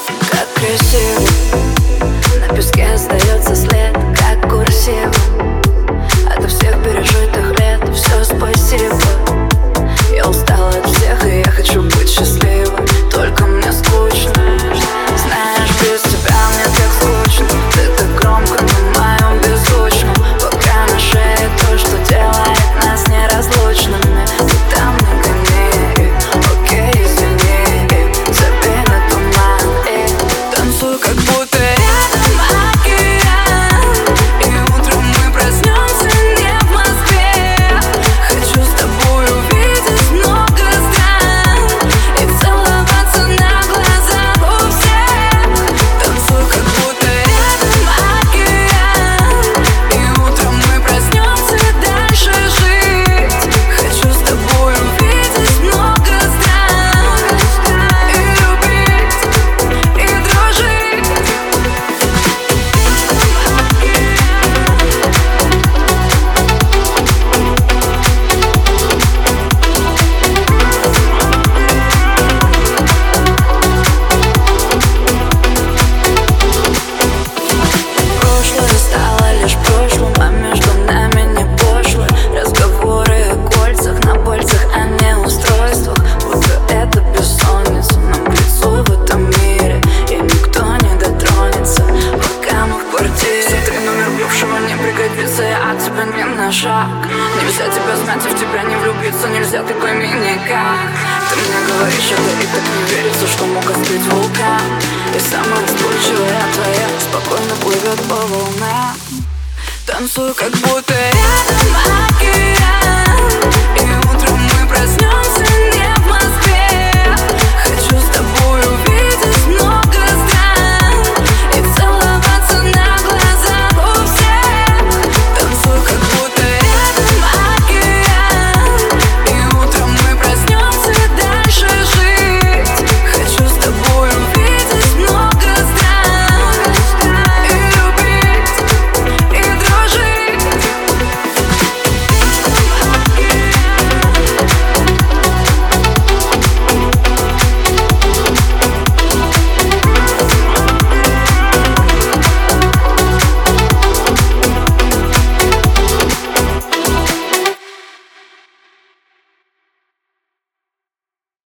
Как красиво, на песке остается след, как курсив ото всех пережитых лет. Все спасибо, я устала от всех, и я хочу быть счастливой. Только мне скучно, знаешь, без тебя мне так скучно. Ты так громко на моем беззвучном, пока на шее то, что делает нас неразлучными. Ты там не гони, окей, извини, забей на туман и танцуй, как будто рядом океан. И утром мы проснемся не в Москве. Хочу с тобой увидеть много стран и целоваться на глазах у всех. Танцуй, как будто рядом океан. И утром мы проснемся дальше жить. Хочу с тобой увидеть много стран и любить, и дружить. Прошлое стало лишь прошлым, а между нами не пошлые разговоры о кольцах на пальцах, а не устройствах. Будто это бессонница нам к лицу в этом мире, и никто не дотронется, пока мы в квартире. Смотри, номер бывшего не пригодится, я от тебя не на шаг. Нельзя тебя знать и в тебя не влюбиться, нельзя, ты пойми никак. Ты мне говоришь это, и так не верится, что мог остыть вулкан. И самая устойчивая твоя спокойно плывет по волнам. Танцуй, как будто рядом океан. И утром мы проснемся